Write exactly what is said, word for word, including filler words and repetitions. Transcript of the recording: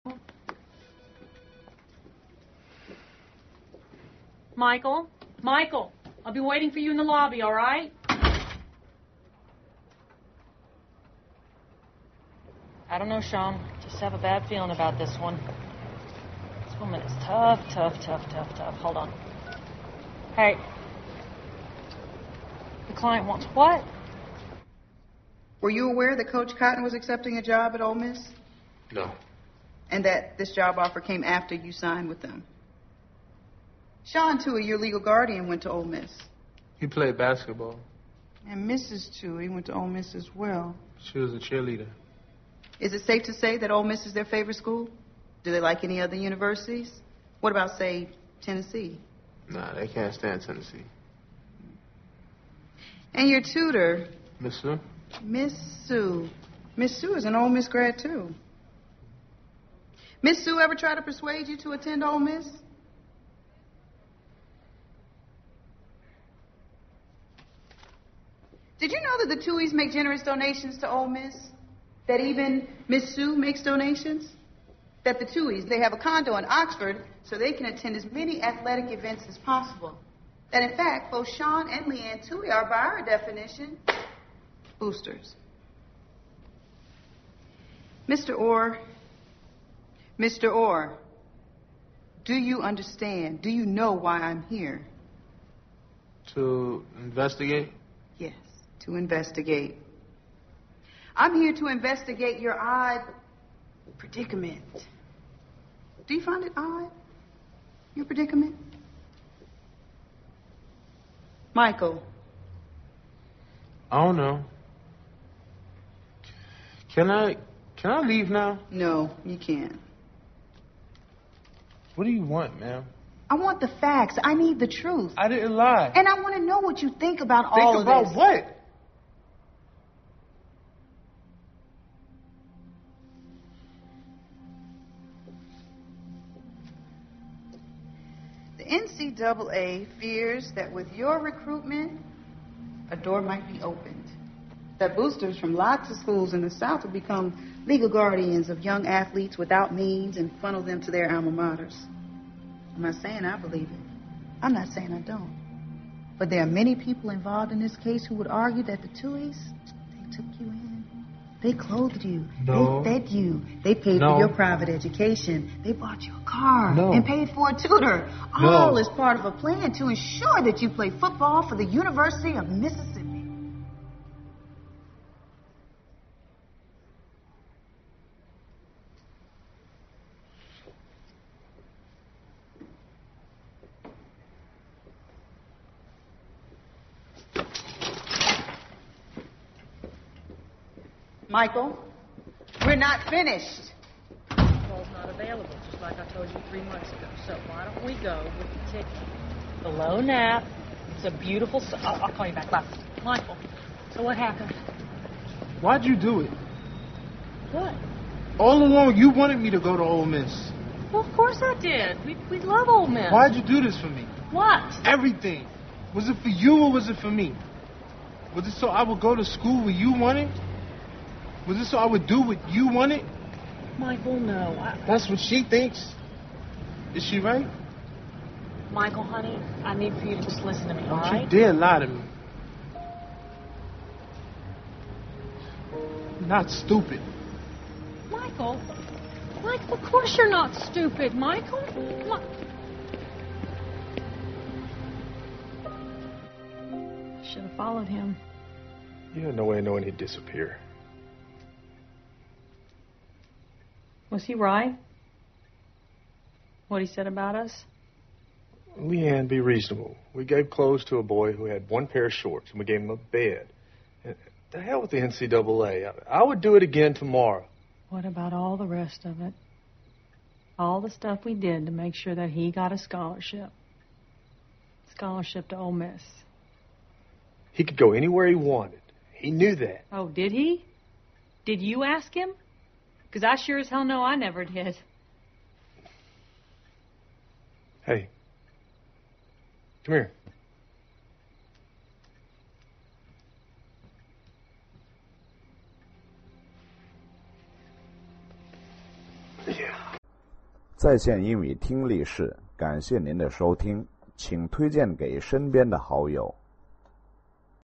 Michael? Michael, I'll be waiting for you in the lobby, all right? I don't know, Sean. Just have a bad feeling about this one. This woman is tough, tough, tough, tough, tough. Hold on. Hey. The client wants what? Were you aware that Coach Cotton was accepting a job at Ole Miss? No. And that this job offer came after you signed with them? Sean Toohey, your legal guardian, went to Ole Miss. He played basketball. And Missus Toohey went to Ole Miss as well. She was a cheerleader. Is it safe to say that Ole Miss is their favorite school? Do they like any other universities? What about, say, Tennessee? Nah, they can't stand Tennessee. And your tutor? Miss Sue? Miss Sue. Miss Sue is an Ole Miss grad, too. Miss Sue ever try to persuade you to attend Ole Miss? Did you know that the Tooheys make generous donations to Ole Miss? That even Miss Sue makes donations? That the Tooheys, they have a condo in Oxford so they can attend as many athletic events as possible. That, in fact, both Sean and Leanne Toohey are, by our definition, boosters. Mister Orr, Mister Orr, do you understand? Do you know why I'm here? To investigate? Yes, to investigate. I'm here to investigate your odd predicament. Do you find it odd, your predicament? Michael. I don't know. Can I, can I leave now? No, you can't. What do you want, ma'am? I want the facts. I need the truth. I didn't lie. And I want to know what you think about Think all of this. about what? The N C double A fears that with your recruitment, a door might be opened. That boosters from lots of schools in the South will become legal guardians of young athletes without means and funnel them to their alma maters. I'm not saying I believe it. I'm not saying I don't. But there are many people involved in this case who would argue that the Tooheys, they took you in. They clothed you. No. They fed you. They paid No. for your private education. They bought you a car. No. And paid for a tutor. No. All is part of a plan to ensure that you play football for the University of Mississippi. Michael, we're not finished. Paul's not available, just like I told you three months ago. So why don't we go with the ticket? The low nap. It's a beautiful... su- I'll, I'll call you back. Bye. Michael, so what happened? Why'd you do it? What? All along, you wanted me to go to Ole Miss. Well, of course I did. We, we love Ole Miss. Why'd you do this for me? What? Everything. Was it for you or was it for me? Was it so I would go to school where you wanted? Was it so I would do what you wanted? Michael, no. I... That's what she thinks. Is she right? Michael, honey, I need for you to just listen to me, all Don't right? you dare lie to me. You're not stupid. Michael? Michael, of course you're not stupid, Michael. Mi- Should have followed him. You had no way of knowing he'd disappear. Was he right? What he said about us? Leanne, be reasonable. We gave clothes to a boy who had one pair of shorts, and we gave him a bed. And the hell with the N C double A. I, I would do it again tomorrow. What about all the rest of it? All the stuff we did to make sure that he got a scholarship. Scholarship to Ole Miss. He could go anywhere he wanted. He knew that. Oh, did he? Did you ask him? Because I sure as hell know I never did. Hey, come here. Yeah. 在线英语听力室，感谢您的收听，请推荐给身边的好友。